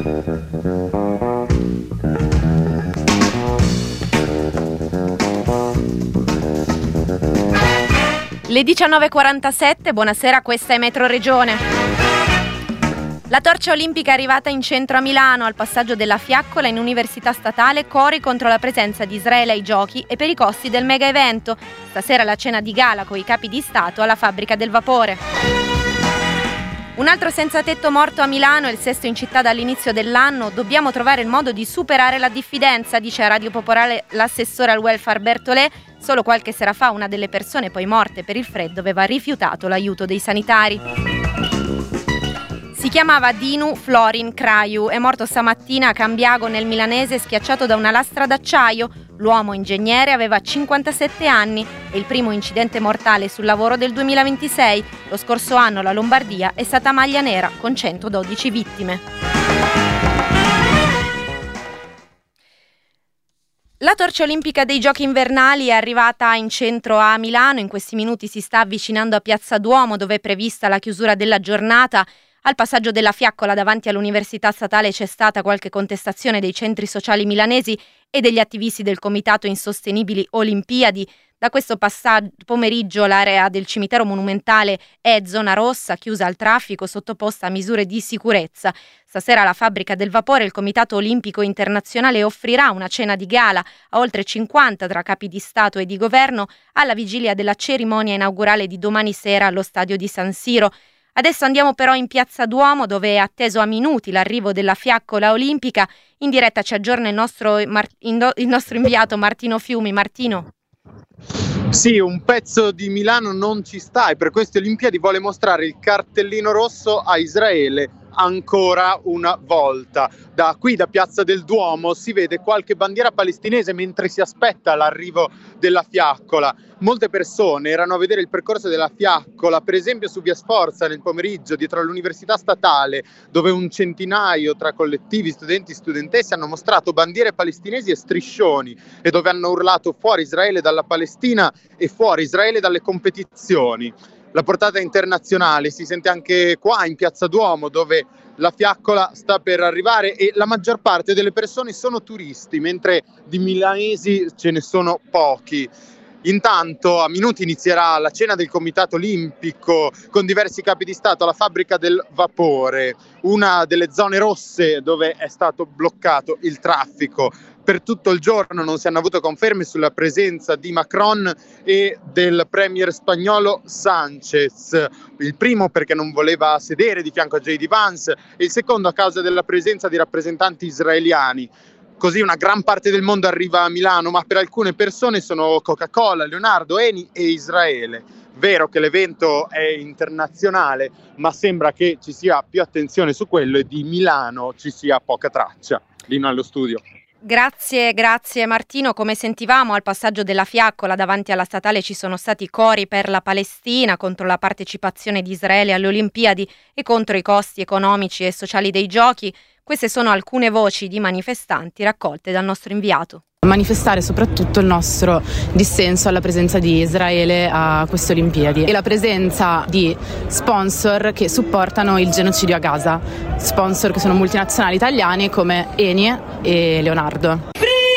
Le 19:47, buonasera, questa è Metro Regione. La torcia olimpica è arrivata in centro a Milano, al passaggio della Fiaccola in Università Statale, cori contro la presenza di Israele ai giochi e per i costi del mega evento. Stasera la cena di gala con i capi di Stato alla Fabbrica del Vapore. Un altro senza tetto morto a Milano, il sesto in città dall'inizio dell'anno. Dobbiamo trovare il modo di superare la diffidenza, dice a Radio Popolare l'assessore al welfare Bertolè. Solo qualche sera fa una delle persone poi morte per il freddo aveva rifiutato l'aiuto dei sanitari. Si chiamava Dinu Florin Craiu, è morto stamattina a Cambiago nel milanese schiacciato da una lastra d'acciaio. L'uomo ingegnere aveva 57 anni e il primo incidente mortale sul lavoro del 2026. Lo scorso anno la Lombardia è stata maglia nera con 112 vittime. La torcia olimpica dei Giochi invernali è arrivata in centro a Milano. In questi minuti si sta avvicinando a Piazza Duomo, dove è prevista la chiusura della giornata. Al passaggio della Fiaccola davanti all'Università Statale c'è stata qualche contestazione dei centri sociali milanesi e degli attivisti del Comitato Insostenibili Olimpiadi. Da questo pomeriggio l'area del cimitero monumentale è zona rossa, chiusa al traffico, sottoposta a misure di sicurezza. Stasera alla Fabbrica del Vapore il Comitato Olimpico Internazionale offrirà una cena di gala a oltre 50 tra capi di Stato e di Governo alla vigilia della cerimonia inaugurale di domani sera allo stadio di San Siro. Adesso andiamo però in Piazza Duomo, dove è atteso a minuti l'arrivo della Fiaccola olimpica. In diretta ci aggiorna il nostro inviato Martino Fiumi. Martino. Sì, un pezzo di Milano non ci sta e per queste Olimpiadi vuole mostrare il cartellino rosso a Israele ancora una volta. Da qui, da Piazza del Duomo, si vede qualche bandiera palestinese mentre si aspetta l'arrivo della Fiaccola. Molte persone erano a vedere il percorso della Fiaccola, per esempio su Via Sforza nel pomeriggio, dietro all'Università Statale, dove un centinaio tra collettivi, studenti e studentesse hanno mostrato bandiere palestinesi e striscioni e dove hanno urlato fuori Israele dalla Palestina e fuori Israele dalle competizioni. La portata internazionale si sente anche qua in Piazza Duomo, dove la Fiaccola sta per arrivare e la maggior parte delle persone sono turisti, mentre di milanesi ce ne sono pochi. Intanto a minuti inizierà la cena del Comitato Olimpico con diversi capi di Stato alla Fabbrica del Vapore, una delle zone rosse dove è stato bloccato il traffico. Per tutto il giorno non si hanno avuto conferme sulla presenza di Macron e del premier spagnolo Sánchez. Il primo perché non voleva sedere di fianco a J.D. Vance e il secondo a causa della presenza di rappresentanti israeliani. Così una gran parte del mondo arriva a Milano, ma per alcune persone sono Coca-Cola, Leonardo, Eni e Israele. Vero che l'evento è internazionale, ma sembra che ci sia più attenzione su quello e di Milano ci sia poca traccia. Lino allo studio. Grazie Martino. Come sentivamo, al passaggio della Fiaccola davanti alla Statale ci sono stati cori per la Palestina, contro la partecipazione di Israele alle Olimpiadi e contro i costi economici e sociali dei giochi. Queste sono alcune voci di manifestanti raccolte dal nostro inviato. Manifestare soprattutto il nostro dissenso alla presenza di Israele a queste Olimpiadi e la presenza di sponsor che supportano il genocidio a Gaza, sponsor che sono multinazionali italiani come Eni e Leonardo.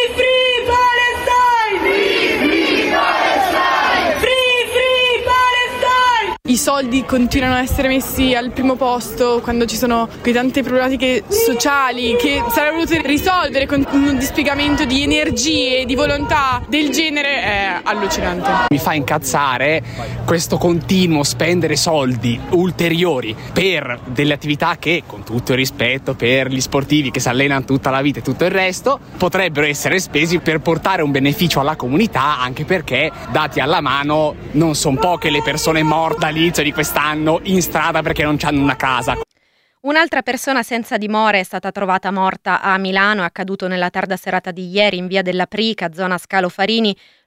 I soldi continuano a essere messi al primo posto quando ci sono quelle tante problematiche sociali che sarebbero volute risolvere con un dispiegamento di energie e di volontà del genere. È allucinante. Mi fa incazzare questo continuo spendere soldi ulteriori per delle attività che, con tutto il rispetto per gli sportivi che si allenano tutta la vita e tutto il resto, potrebbero essere spesi per portare un beneficio alla comunità, anche perché, dati alla mano, non sono poche le persone morte all'inizio di quest'anno in strada perché non hanno una casa. Un'altra persona senza dimora è stata trovata morta a Milano, è accaduto nella tarda serata di ieri in via della Prica, zona Scalo Farini.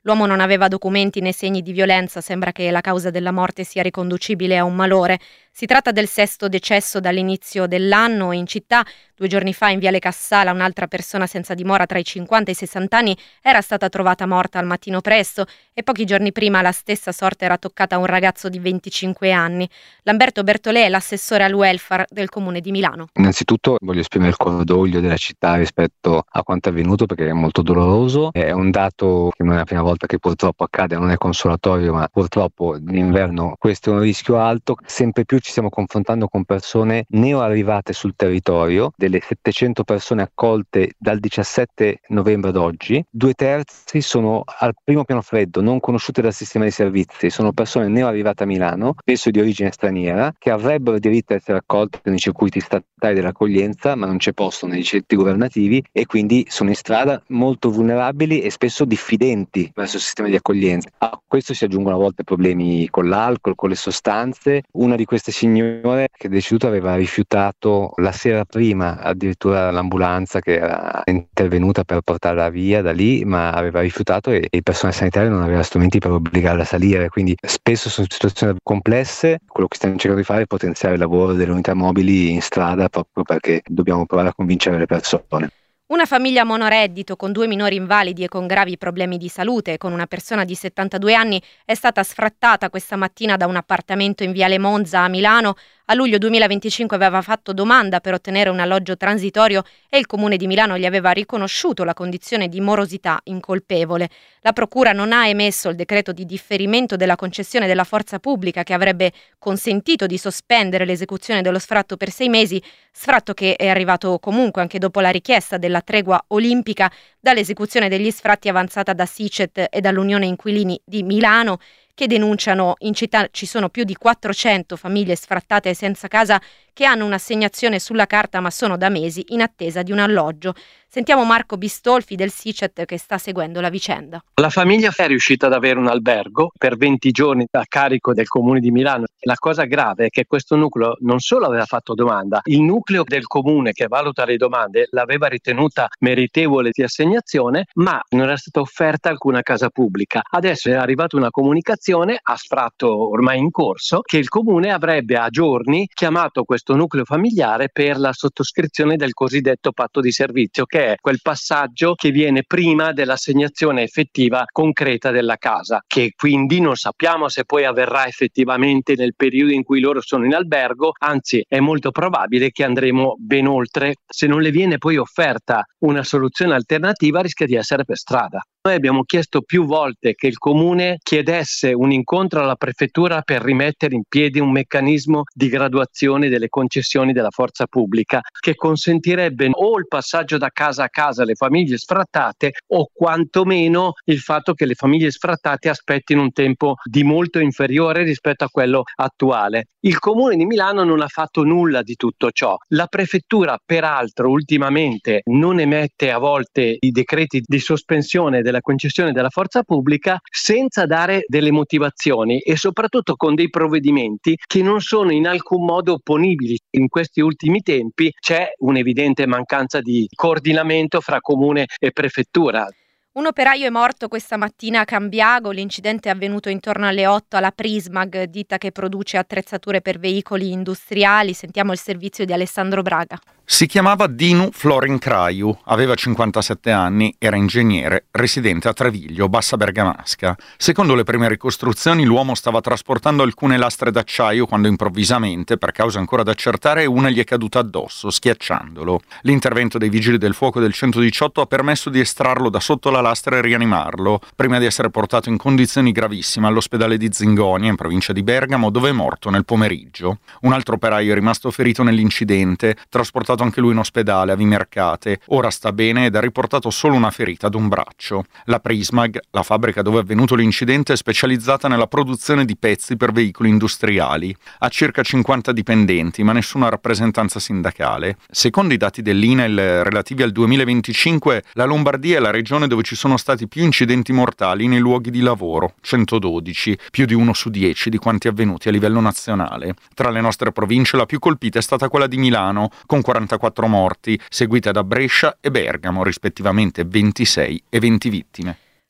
L'uomo non aveva documenti né segni di violenza, sembra che la causa della morte sia riconducibile a un malore. Si tratta del 6° decesso dall'inizio dell'anno. In città, 2 giorni fa in Viale Cassala, un'altra persona senza dimora tra i 50 e i 60 anni era stata trovata morta al mattino presto e pochi giorni prima la stessa sorte era toccata a un ragazzo di 25 anni. Lamberto Bertolè è l'assessore al welfare del Comune di Milano. Innanzitutto voglio esprimere il cordoglio della città rispetto a quanto è avvenuto, perché è molto doloroso. È un dato che non è la prima volta che purtroppo accade, non è consolatorio, ma purtroppo d'inverno questo è un rischio alto. Sempre più ci stiamo confrontando con persone neoarrivate sul territorio. Delle 700 persone accolte dal 17 novembre ad oggi, 2/3 sono al primo piano freddo, non conosciute dal sistema di servizi. Sono persone neoarrivate a Milano, spesso di origine straniera, che avrebbero diritto a essere accolte nei circuiti statali dell'accoglienza, ma non c'è posto nei centri governativi e quindi sono in strada molto vulnerabili e spesso diffidenti verso il sistema di accoglienza. A questo si aggiungono a volte problemi con l'alcol, con le sostanze. Una di queste signore che è deceduta aveva rifiutato la sera prima addirittura l'ambulanza che era intervenuta per portarla via da lì, ma aveva rifiutato e il personale sanitario non aveva strumenti per obbligarla a salire. Quindi spesso sono situazioni complesse. Quello che stiamo cercando di fare è potenziare il lavoro delle unità mobili in strada, proprio perché dobbiamo provare a convincere le persone. Una famiglia monoreddito con 2 minori invalidi e con gravi problemi di salute, con una persona di 72 anni, è stata sfrattata questa mattina da un appartamento in Viale Monza a Milano. A luglio 2025 aveva fatto domanda per ottenere un alloggio transitorio e il Comune di Milano gli aveva riconosciuto la condizione di morosità incolpevole. La Procura non ha emesso il decreto di differimento della concessione della forza pubblica che avrebbe consentito di sospendere l'esecuzione dello sfratto per 6 mesi, sfratto che è arrivato comunque anche dopo la richiesta della tregua olimpica dall'esecuzione degli sfratti avanzata da SICET e dall'Unione Inquilini di Milano, che denunciano in città ci sono più di 400 famiglie sfrattate senza casa che hanno un'assegnazione sulla carta ma sono da mesi in attesa di un alloggio. Sentiamo Marco Bistolfi del SICET che sta seguendo la vicenda. La famiglia è riuscita ad avere un albergo per 20 giorni a carico del Comune di Milano. La cosa grave è che questo nucleo non solo aveva fatto domanda, il nucleo del Comune che valuta le domande l'aveva ritenuta meritevole di assegnazione, ma non era stata offerta alcuna casa pubblica. Adesso è arrivata una comunicazione a sfratto ormai in corso che il Comune avrebbe a giorni chiamato questo nucleo familiare per la sottoscrizione del cosiddetto patto di servizio, che è quel passaggio che viene prima dell'assegnazione effettiva concreta della casa, che quindi non sappiamo se poi avverrà effettivamente nel periodo in cui loro sono in albergo, anzi è molto probabile che andremo ben oltre. Se non le viene poi offerta una soluzione alternativa rischia di essere per strada. Noi abbiamo chiesto più volte che il Comune chiedesse un incontro alla Prefettura per rimettere in piedi un meccanismo di graduazione delle concessioni della forza pubblica che consentirebbe o il passaggio da casa a casa alle famiglie sfrattate o quantomeno il fatto che le famiglie sfrattate aspettino un tempo di molto inferiore rispetto a quello attuale. Il Comune di Milano non ha fatto nulla di tutto ciò. La Prefettura, peraltro, ultimamente non emette a volte i decreti di sospensione della concessione della forza pubblica senza dare delle motivazioni e soprattutto con dei provvedimenti che non sono in alcun modo opponibili. In questi ultimi tempi c'è un'evidente mancanza di coordinamento fra Comune e Prefettura. Un operaio è morto questa mattina a Cambiago. L'incidente è avvenuto intorno alle 8 alla Prismag, ditta che produce attrezzature per veicoli industriali. Sentiamo il servizio di Alessandro Braga. Si chiamava Dinu Florin Craiu, aveva 57 anni, era ingegnere, residente a Treviglio, Bassa Bergamasca. Secondo le prime ricostruzioni l'uomo stava trasportando alcune lastre d'acciaio quando improvvisamente, per causa ancora da accertare, una gli è caduta addosso, schiacciandolo. L'intervento dei vigili del fuoco del 118 ha permesso di estrarlo da sotto la lastra e rianimarlo, prima di essere portato in condizioni gravissime all'ospedale di Zingonia, in provincia di Bergamo, dove è morto nel pomeriggio. Un altro operaio è rimasto ferito nell'incidente, trasportato anche lui in ospedale a Vimercate. Ora sta bene ed ha riportato solo una ferita ad un braccio. La Prismag, la fabbrica dove è avvenuto l'incidente, è specializzata nella produzione di pezzi per veicoli industriali. Ha circa 50 dipendenti, ma nessuna rappresentanza sindacale. Secondo i dati dell'INAIL relativi al 2025, la Lombardia è la regione dove ci sono stati più incidenti mortali nei luoghi di lavoro, 112, più di 1 su 10 di quanti avvenuti a livello nazionale. Tra le nostre province la più colpita è stata quella di Milano, con 44 morti, seguite da Brescia e Bergamo, rispettivamente 26 e 20 vittime.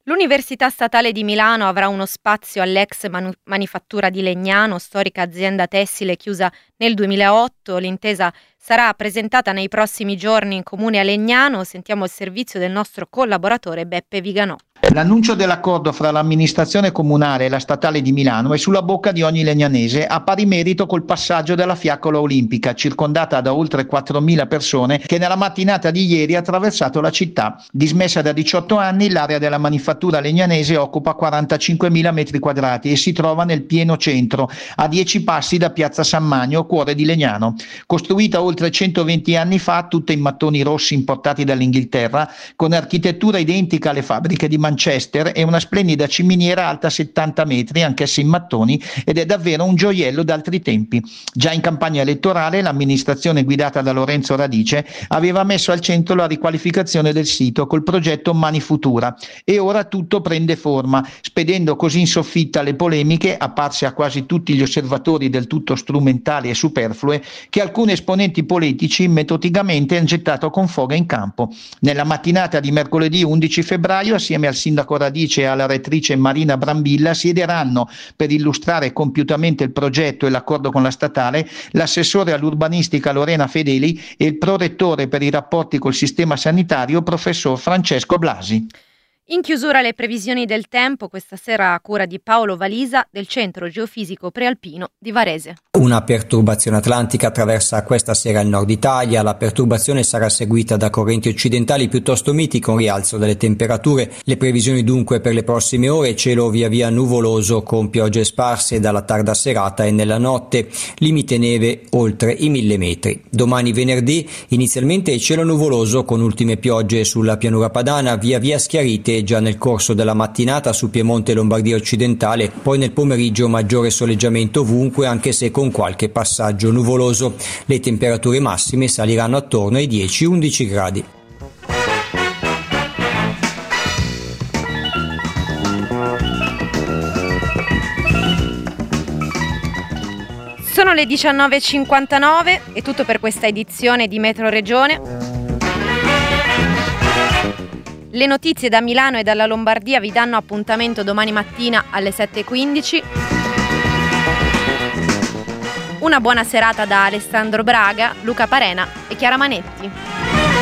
L'Università Statale di Milano avrà uno spazio all'ex manifattura di Legnano, storica azienda tessile chiusa nel 2008. L'intesa sarà presentata nei prossimi giorni in comune a Legnano. Sentiamo il servizio del nostro collaboratore Beppe Viganò. L'annuncio dell'accordo fra l'amministrazione comunale e la Statale di Milano è sulla bocca di ogni legnanese, a pari merito col passaggio della fiaccola olimpica, circondata da oltre 4.000 persone, che nella mattinata di ieri ha attraversato la città. Dismessa da 18 anni, l'area della manifattura legnanese occupa 45.000 metri quadrati e si trova nel pieno centro, a 10 passi da Piazza San Magno, cuore di Legnano. Costruita oltre 120 anni fa, tutta in mattoni rossi importati dall'Inghilterra, con architettura identica alle fabbriche di Manchester e una splendida ciminiera alta 70 metri, anch'essa in mattoni, ed è davvero un gioiello d'altri tempi. Già in campagna elettorale l'amministrazione guidata da Lorenzo Radice aveva messo al centro la riqualificazione del sito col progetto Manifutura e ora tutto prende forma, spedendo così in soffitta le polemiche, apparse a quasi tutti gli osservatori del tutto strumentali e superflue, che alcuni esponenti politici metodicamente hanno gettato con foga in campo. Nella mattinata di mercoledì 11 febbraio, assieme al sindaco Radice e alla rettrice Marina Brambilla, siederanno per illustrare compiutamente il progetto e l'accordo con la statale l'assessore all'urbanistica Lorena Fedeli e il prorettore per i rapporti col sistema sanitario professor Francesco Blasi. In chiusura le previsioni del tempo, questa sera a cura di Paolo Valisa del Centro Geofisico Prealpino di Varese. Una perturbazione atlantica attraversa questa sera il nord Italia. La perturbazione sarà seguita da correnti occidentali piuttosto miti con rialzo delle temperature. Le previsioni dunque per le prossime ore: cielo via via nuvoloso con piogge sparse dalla tarda serata e nella notte, limite neve oltre i 1000 metri. Domani venerdì inizialmente cielo nuvoloso con ultime piogge sulla pianura padana, via via schiarite già nel corso della mattinata su Piemonte e Lombardia occidentale, poi nel pomeriggio maggiore soleggiamento ovunque, anche se con qualche passaggio nuvoloso. Le temperature massime saliranno attorno ai 10-11 gradi. Sono le 19.59, è tutto per questa edizione di Metro Regione. Le notizie da Milano e dalla Lombardia vi danno appuntamento domani mattina alle 7.15. Una buona serata da Alessandro Braga, Luca Parena e Chiara Manetti.